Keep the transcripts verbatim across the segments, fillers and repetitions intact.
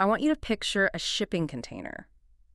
I want you to picture a shipping container.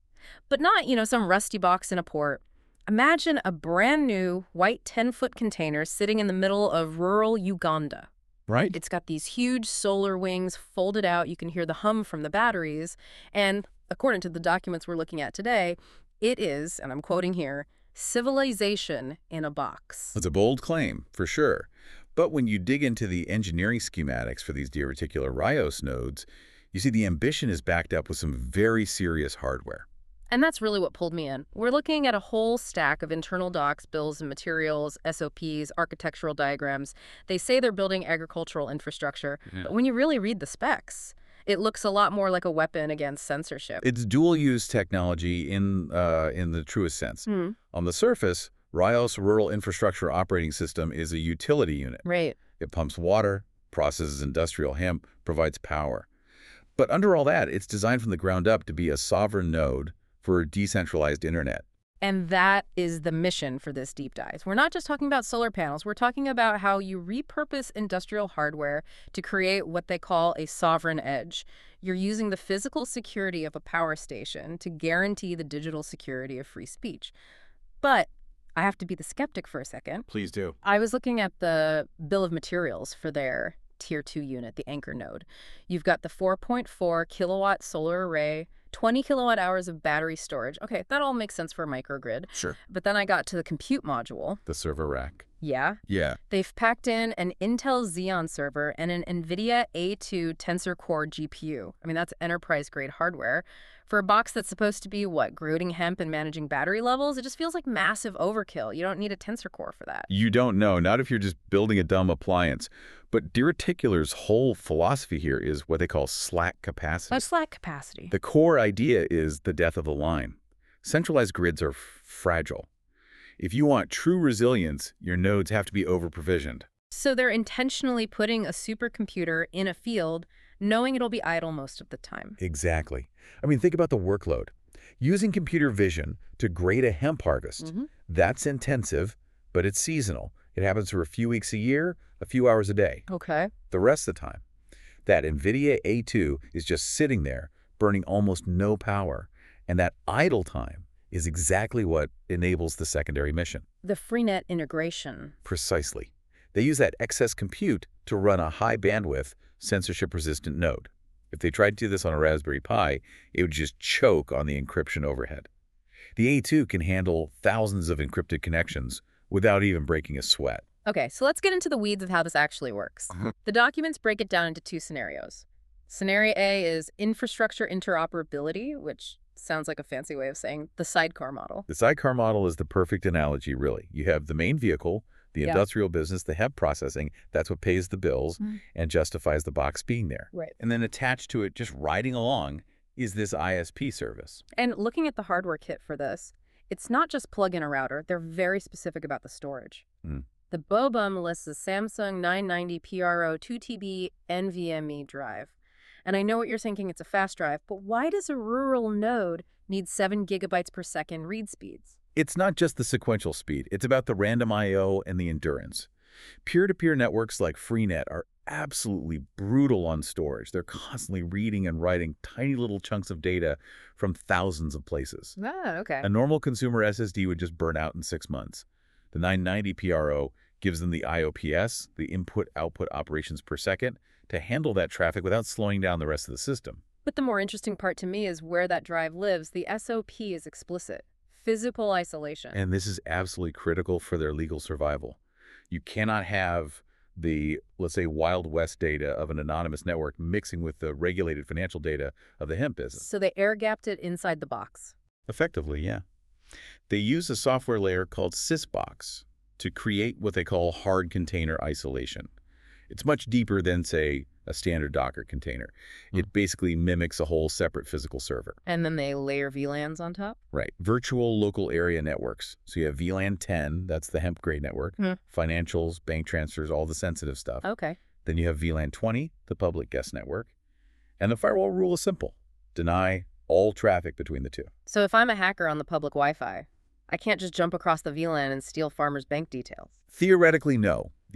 But not, you know, some rusty box in a port. Imagine a brand new white ten-foot container sitting in the middle of rural Uganda. Right? It's got these huge solar wings folded out. You can hear the hum from the batteries. And according to the documents we're looking at today, it is, and I'm quoting here, civilization in a box. It's a bold claim, for sure. But when you dig into the engineering schematics for these D-reticular Rios nodes, you see the ambition is backed up with some very serious hardware. And that's really what pulled me in. We're looking at a whole stack of internal docs, bills and materials, S O Ps, architectural diagrams. They say they're building agricultural infrastructure, Yeah. but when you really read the specs, it looks a lot more like a weapon against censorship. It's dual-use technology in, uh, in the truest sense. Hmm. On the surface, Rios Rural Infrastructure Operating System is a utility unit. Right. It pumps water, processes industrial hemp, provides power. But under all that, it's designed from the ground up to be a sovereign node for a decentralized internet. And that is the mission for this deep dive. We're not just talking about solar panels. We're talking about how you repurpose industrial hardware to create what they call a sovereign edge. You're using the physical security of a power station to guarantee the digital security of free speech. But I have to be the skeptic for a second. Please do. I was looking at the bill of materials for their tier two unit, the anchor node. You've got the four point four kilowatt solar array, twenty kilowatt hours of battery storage. Okay, that all makes sense for a microgrid. Sure. But then I got to the compute module. The server rack. Yeah. Yeah. They've packed in an Intel Xeon server and an NVIDIA A two Tensor Core G P U. I mean, that's enterprise-grade hardware. For a box that's supposed to be, what, growing hemp and managing battery levels, it just feels like massive overkill. You don't need a Tensor Core for that. You don't know, not if you're just building a dumb appliance. But D-Reticular's whole philosophy here is what they call slack capacity. A slack capacity. The core idea is the death of the line. Centralized grids are fragile. If you want true resilience, your nodes have to be over-provisioned. So they're intentionally putting a supercomputer in a field, knowing it'll be idle most of the time. Exactly. I mean, think about the workload. Using computer vision to grade a hemp harvest, Mm-hmm. that's intensive, but it's seasonal. It happens for a few weeks a year, a few hours a day. Okay. The rest of the time, that NVIDIA A two is just sitting there, burning almost no power. And that idle time is exactly what enables the secondary mission. The Freenet integration. Precisely. They use that excess compute to run a high-bandwidth, censorship-resistant node. If they tried to do this on a Raspberry Pi, it would just choke on the encryption overhead. The A two can handle thousands of encrypted connections without even breaking a sweat. Okay, so let's get into the weeds of how this actually works. The documents break it down into two scenarios. Scenario A is infrastructure interoperability, which sounds like a fancy way of saying the sidecar model. The sidecar model is the perfect analogy, really. You have the main vehicle, the Yeah. industrial business, the hemp processing, that's what pays the bills Mhm. and justifies the box being there. Right. And then attached to it, just riding along, is this I S P service. And looking at the hardware kit for this, it's not just plug in a router. They're very specific about the storage. Mm. The BOBUM lists a Samsung nine ninety P R O two T B NVMe drive. And I know what you're thinking, it's a fast drive, but why does a rural node need seven gigabytes per second read speeds? It's not just the sequential speed. It's about the random I O and the endurance. Peer-to-peer networks like Freenet are absolutely brutal on storage. They're constantly reading and writing tiny little chunks of data from thousands of places. Ah, okay. A normal consumer S S D would just burn out in six months. The nine ninety P R O gives them the I O P S, the input-output operations per second, to handle that traffic without slowing down the rest of the system. But the more interesting part to me is where that drive lives. The S O P is explicit. Physical isolation. And this is absolutely critical for their legal survival. You cannot have the, let's say, Wild West data of an anonymous network mixing with the regulated financial data of the hemp business. So they air-gapped it inside the box. Effectively, yeah. They use a software layer called Sysbox to create what they call hard container isolation. It's much deeper than, say, a standard Docker container. It basically mimics a whole separate physical server. And then they layer V LANs on top? Right. Virtual local area networks. So you have V LAN ten, that's the hemp grade network, Hmm. financials, bank transfers, all the sensitive stuff. Okay. Then you have V LAN twenty, the public guest network. And the firewall rule is simple. Deny all traffic between the two. So if I'm a hacker on the public Wi-Fi, I can't just jump across the V LAN and steal farmers' bank details. Theoretically, no.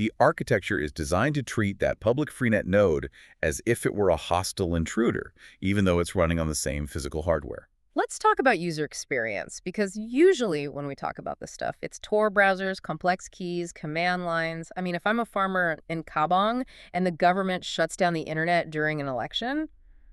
The architecture is designed to treat that public Freenet node as if it were a hostile intruder, even though it's running on the same physical hardware. Let's talk about user experience, because usually when we talk about this stuff, it's Tor browsers, complex keys, command lines. I mean, if I'm a farmer in Kabong and the government shuts down the internet during an election,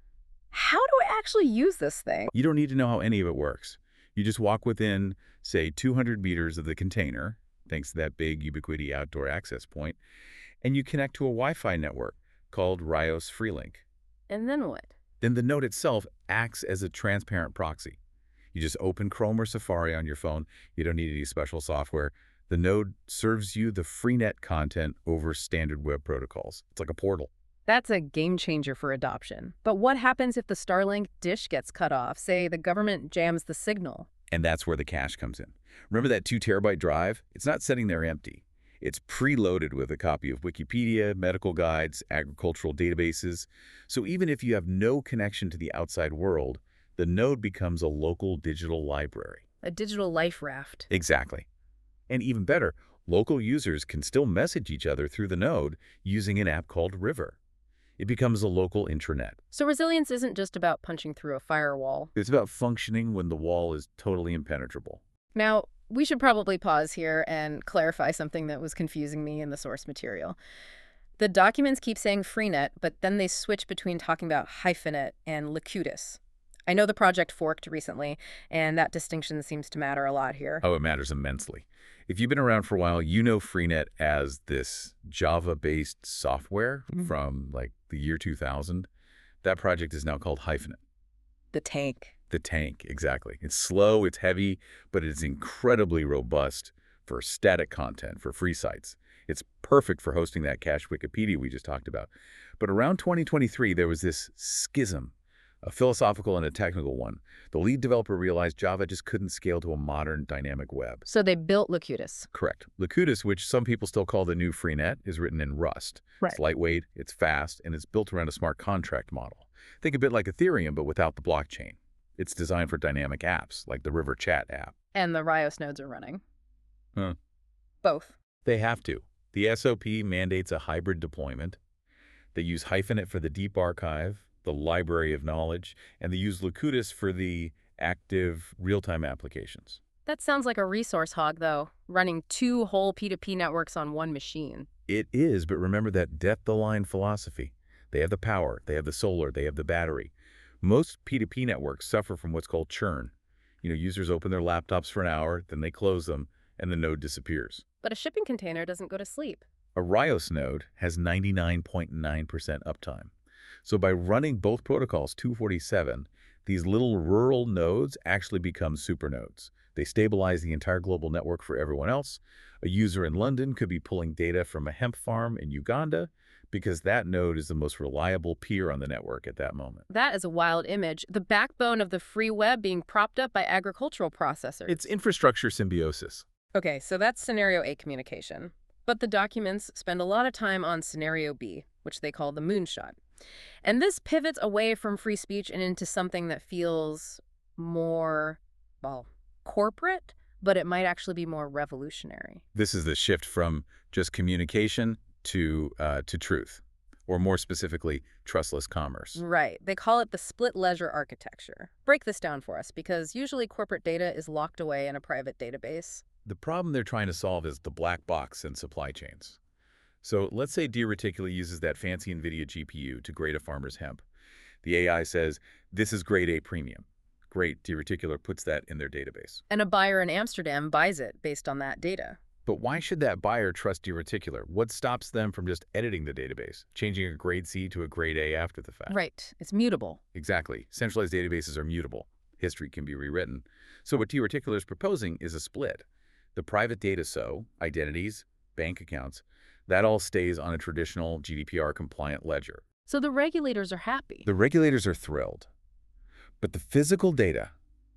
how do I actually use this thing? You don't need to know how any of it works. You just walk within, say, two hundred meters of the container, thanks to that big Ubiquiti outdoor access point, and you connect to a Wi-Fi network called Rios Freelink. And then what? Then the node itself acts as a transparent proxy. You just open Chrome or Safari on your phone. You don't need any special software. The node serves you the Freenet content over standard web protocols. It's like a portal. That's a game changer for adoption. But what happens if the Starlink dish gets cut off? Say the government jams the signal. And that's where the cache comes in. Remember that two terabyte drive? It's not sitting there empty. It's preloaded with a copy of Wikipedia, medical guides, agricultural databases. So even if you have no connection to the outside world, the node becomes a local digital library. A digital life raft. Exactly. And even better, local users can still message each other through the node using an app called River. It becomes a local intranet. So resilience isn't just about punching through a firewall. It's about functioning when the wall is totally impenetrable. Now, we should probably pause here and clarify something that was confusing me in the source material. The documents keep saying Freenet, but then they switch between talking about Hyphenet and Locutus. I know the project forked recently, and that distinction seems to matter a lot here. Oh, it matters immensely. If you've been around for a while, you know Freenet as this Java-based software mm-hmm. from like the year two thousand. That project is now called Hyphenet. The tank. The tank, exactly. It's slow, it's heavy, but it's incredibly robust for static content, for free sites. It's perfect for hosting that cache Wikipedia we just talked about. But around twenty twenty-three, there was this schism, a philosophical and a technical one. The lead developer realized Java just couldn't scale to a modern dynamic web. So they built Locutus. Correct. Locutus, which some people still call the new Freenet, is written in Rust. Right. It's lightweight, it's fast, and it's built around a smart contract model. Think a bit like Ethereum, but without the blockchain. It's designed for dynamic apps, like the River Chat app. And the Rios nodes are running. Huh. Both. They have to. The S O P mandates a hybrid deployment. They use Hyphenet for the deep archive, the library of knowledge, and they use Locutus for the active real-time applications. That sounds like a resource hog, though, running two whole P two P networks on one machine. It is, but remember that death-the-line philosophy. They have the power, they have the solar, they have the battery. Most P two P networks suffer from what's called churn. You know, users open their laptops for an hour, then they close them, and the node disappears. But a shipping container doesn't go to sleep. A Rios node has ninety-nine point nine percent uptime. So by running both protocols two forty-seven, these little rural nodes actually become supernodes. They stabilize the entire global network for everyone else. A user in London could be pulling data from a hemp farm in Uganda because that node is the most reliable peer on the network at that moment. That is a wild image. The backbone of the free web being propped up by agricultural processors. It's infrastructure symbiosis. Okay, so that's scenario A communication. But the documents spend a lot of time on scenario B, which they call the moonshot. And this pivots away from free speech and into something that feels more, well, corporate, but it might actually be more revolutionary. This is the shift from just communication to uh, to truth, or more specifically, trustless commerce. Right. They call it the split ledger architecture. Break this down for us, because usually corporate data is locked away in a private database. The problem they're trying to solve is the black box in supply chains. So let's say Deer Reticula uses that fancy NVIDIA G P U to grade a farmer's hemp. The A I says, this is grade A premium. Great, Deer Reticula puts that in their database. And a buyer in Amsterdam buys it based on that data. But why should that buyer trust Deer Reticula? What stops them from just editing the database, changing a grade C to a grade A after the fact? Right. It's mutable. Exactly. Centralized databases are mutable. History can be rewritten. So what Deer Reticula is proposing is a split. The private data, so identities, bank accounts, that all stays on a traditional G D P R-compliant ledger. So the regulators are happy. The regulators are thrilled. But the physical data,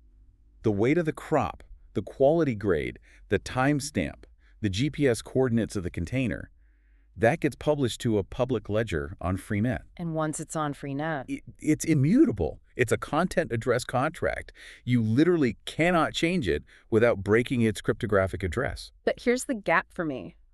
the weight of the crop, the quality grade, the timestamp, the G P S coordinates of the container, that gets published to a public ledger on Freenet. And once it's on Freenet, It, it's immutable. It's a content address contract. You literally cannot change it without breaking its cryptographic address. But here's the gap for me.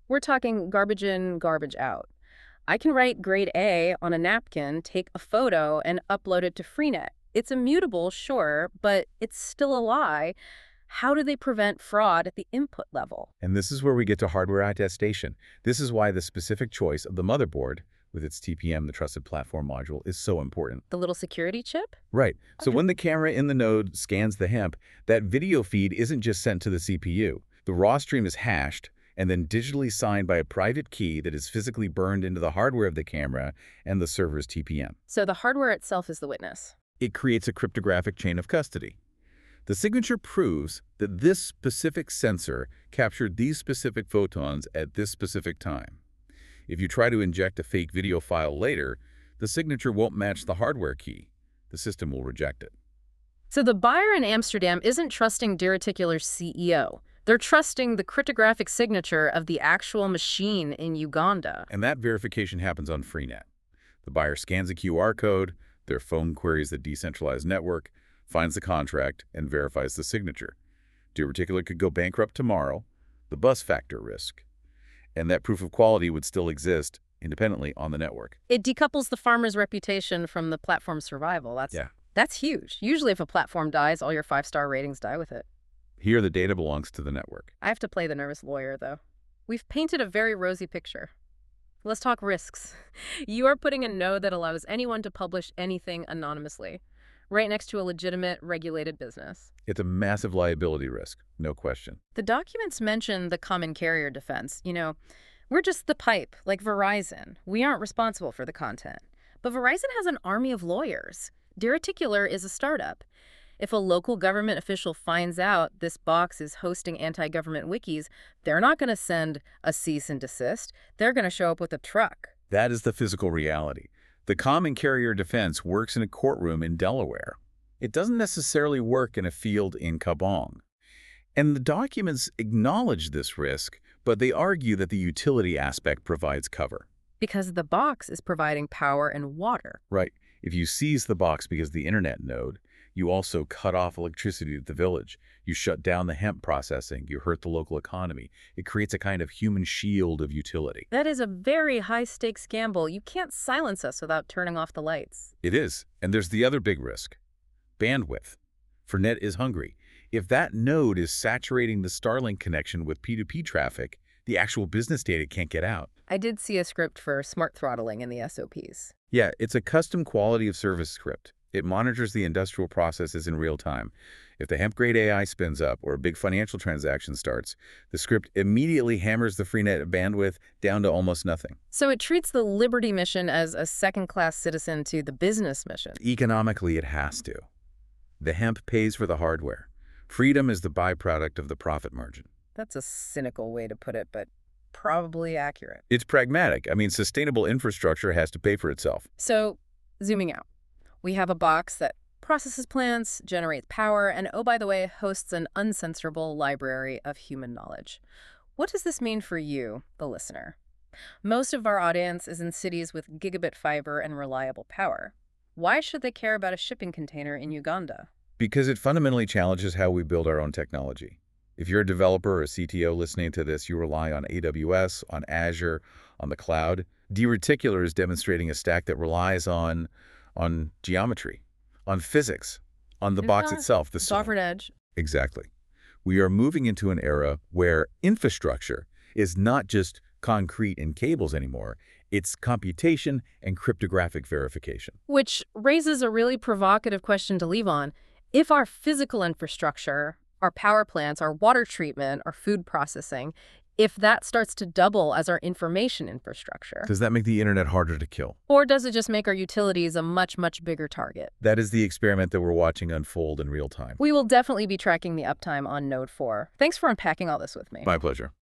We're talking garbage in, garbage out. I can write grade A on a napkin, take a photo, and upload it to Freenet. It's immutable, sure, but it's still a lie. How do they prevent fraud at the input level? And this is where we get to hardware attestation. This is why the specific choice of the motherboard, with its T P M, the Trusted Platform Module, is so important. The little security chip? Right. So Okay. when the camera in the node scans the hemp, that video feed isn't just sent to the C P U. The raw stream is hashed and then digitally signed by a private key that is physically burned into the hardware of the camera and the server's T P M. So the hardware itself is the witness. It creates a cryptographic chain of custody. The signature proves that this specific sensor captured these specific photons at this specific time. If you try to inject a fake video file later, the signature won't match the hardware key. The system will reject it. So the buyer in Amsterdam isn't trusting Deraticular's C E O. They're trusting the cryptographic signature of the actual machine in Uganda. And that verification happens on Freenet. The buyer scans a Q R code, their phone queries the decentralized network, finds the contract, and verifies the signature. Deraticular could go bankrupt tomorrow, the bus factor risk. And that proof of quality would still exist independently on the network. It decouples the farmer's reputation from the platform's survival. That's, Yeah. that's huge. Usually if a platform dies, all your five-star ratings die with it. Here, the data belongs to the network. I have to play the nervous lawyer, though. We've painted a very rosy picture. Let's talk risks. You are putting a node that allows anyone to publish anything anonymously, right next to a legitimate, regulated business. It's a massive liability risk, no question. The documents mention the common carrier defense. You know, we're just the pipe, like Verizon. We aren't responsible for the content. But Verizon has an army of lawyers. Deraticular is a startup. If a local government official finds out this box is hosting anti-government wikis, they're not going to send a cease and desist. They're going to show up with a truck. That is the physical reality. The common carrier defense works in a courtroom in Delaware. It doesn't necessarily work in a field in Kabong. And the documents acknowledge this risk, but they argue that the utility aspect provides cover. Because the box is providing power and water. Right. If you seize the box because of the internet node, you also cut off electricity to the village. You shut down the hemp processing. You hurt the local economy. It creates a kind of human shield of utility. That is a very high-stakes gamble. You can't silence us without turning off the lights. It is. And there's the other big risk. Bandwidth. Freenet is hungry. If that node is saturating the Starlink connection with P two P traffic, the actual business data can't get out. I did see a script for smart throttling in the S O Ps. Yeah, it's a custom quality of service script. It monitors the industrial processes in real time. If the hemp-grade A I spins up or a big financial transaction starts, the script immediately hammers the Freenet bandwidth down to almost nothing. So it treats the Liberty mission as a second-class citizen to the business mission. Economically, it has to. The hemp pays for the hardware. Freedom is the byproduct of the profit margin. That's a cynical way to put it, but probably accurate. It's pragmatic. I mean, sustainable infrastructure has to pay for itself. So, zooming out, we have a box that processes plants, generates power, and oh, by the way, hosts an uncensorable library of human knowledge. What does this mean for you, the listener? Most of our audience is in cities with gigabit fiber and reliable power. Why should they care about a shipping container in Uganda? Because it fundamentally challenges how we build our own technology. If you're a developer or a C T O listening to this, you rely on A W S, on Azure, on the cloud. Deraticular is demonstrating a stack that relies on, on geometry, on physics, on the box Yeah. itself. The Sovereign edge. Exactly. We are moving into an era where infrastructure is not just concrete and cables anymore. It's computation and cryptographic verification. Which raises a really provocative question to leave on. If our physical infrastructure, our power plants, our water treatment, our food processing, if that starts to double as our information infrastructure, Does that make the internet harder to kill? or does it just make our utilities a much, much bigger target? That is the experiment that we're watching unfold in real time. We will definitely be tracking the uptime on Node four. Thanks for unpacking all this with me. My pleasure.